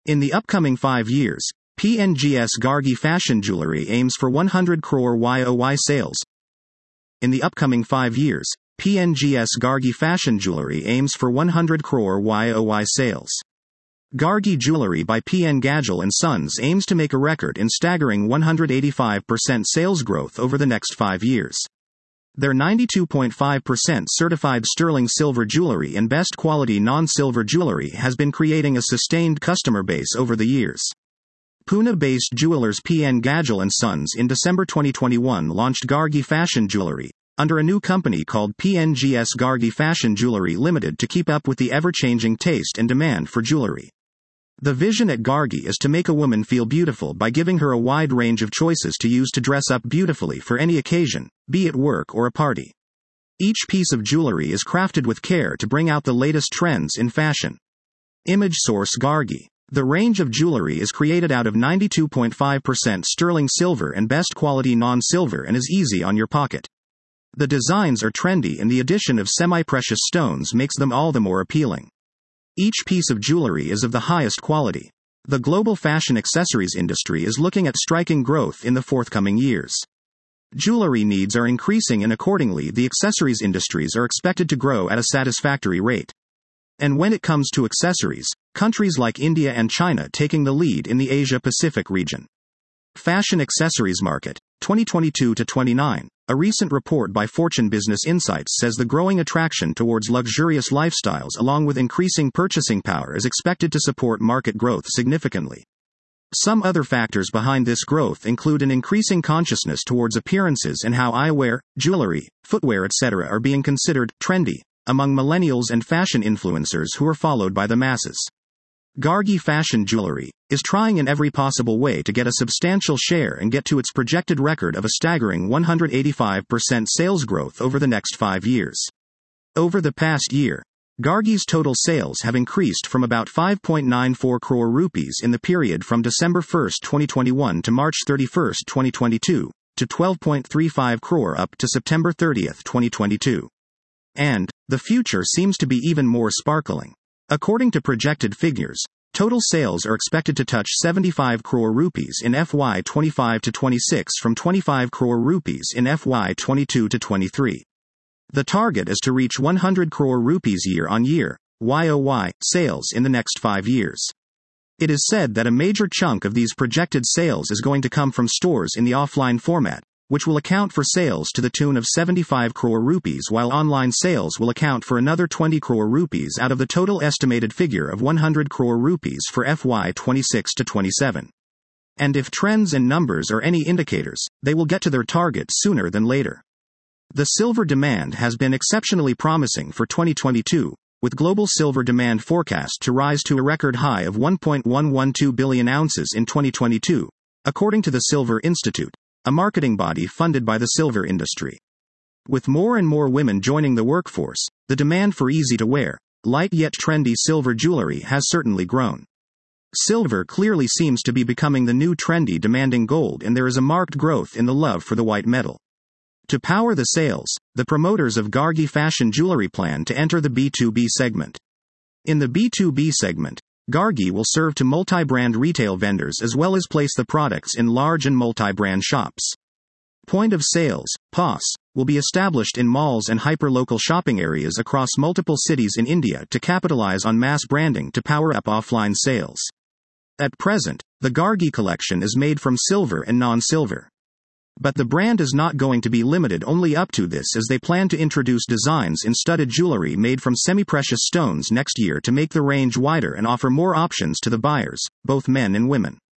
In the upcoming 5 years, PNGS Gargi Fashion Jewelry aims for 100 crore YOY sales. In the upcoming 5 years, PNGS Gargi Fashion Jewelry aims for 100 crore YOY sales. Gargi Jewelry by PN Gadgil & Sons aims to make a record in staggering 185% sales growth over the next 5 years. Their 92.5% certified sterling silver jewelry and best quality non-silver jewelry has been creating a sustained customer base over the years. Pune-based jewelers PN Gadgil & Sons in December 2021 launched Gargi Fashion Jewelry under a new company called PNGS Gargi Fashion Jewelry Limited to keep up with the ever-changing taste and demand for jewelry. The vision at Gargi is to make a woman feel beautiful by giving her a wide range of choices to use to dress up beautifully for any occasion, be it work or a party. Each piece of jewelry is crafted with care to bring out the latest trends in fashion. Image source Gargi. The range of jewelry is created out of 92.5% sterling silver and best quality non-silver and is easy on your pocket. The designs are trendy and the addition of semi-precious stones makes them all the more appealing. Each piece of jewelry is of the highest quality. The global fashion accessories industry is looking at striking growth in the forthcoming years. Jewelry needs are increasing and accordingly the accessories industries are expected to grow at a satisfactory rate. And when it comes to accessories, countries like India and China taking the lead in the Asia-Pacific region. Fashion Accessories Market, 2022-29. A recent report by Fortune Business Insights says the growing attraction towards luxurious lifestyles along with increasing purchasing power is expected to support market growth significantly. Some other factors behind this growth include an increasing consciousness towards appearances and how eyewear, jewelry, footwear etc. are being considered trendy among millennials and fashion influencers who are followed by the masses. Gargi Fashion Jewelry is trying in every possible way to get a substantial share and get to its projected record of a staggering 185% sales growth over the next 5 years. Over the past year, Gargi's total sales have increased from about 5.94 crore rupees in the period from December 1, 2021 to March 31, 2022, to 12.35 crore up to September 30, 2022. And the future seems to be even more sparkling. According to projected figures, total sales are expected to touch 75 crore rupees in FY 25-26 from 25 crore rupees in FY 22-23. The target is to reach 100 crore rupees year-on-year, YOY, sales in the next 5 years. It is said that a major chunk of these projected sales is going to come from stores in the offline format, which will account for sales to the tune of 75 crore rupees while online sales will account for another 20 crore rupees out of the total estimated figure of 100 crore rupees for FY 26-27. And if trends and numbers are any indicators, they will get to their target sooner than later. The silver demand has been exceptionally promising for 2022, with global silver demand forecast to rise to a record high of 1.112 billion ounces in 2022, according to the Silver Institute, a marketing body funded by the silver industry. With more and more women joining the workforce, the demand for easy-to-wear, light yet trendy silver jewelry has certainly grown. Silver clearly seems to be becoming the new trendy demanding gold and there is a marked growth in the love for the white metal. To power the sales, the promoters of Gargi Fashion Jewelry plan to enter the B2B segment. In the B2B segment, Gargi will serve to multi-brand retail vendors as well as place the products in large and multi-brand shops. Point of sales, POS, will be established in malls and hyper-local shopping areas across multiple cities in India to capitalize on mass branding to power up offline sales. At present, the Gargi collection is made from silver and non-silver. But the brand is not going to be limited only up to this as they plan to introduce designs in studded jewelry made from semi-precious stones next year to make the range wider and offer more options to the buyers, both men and women.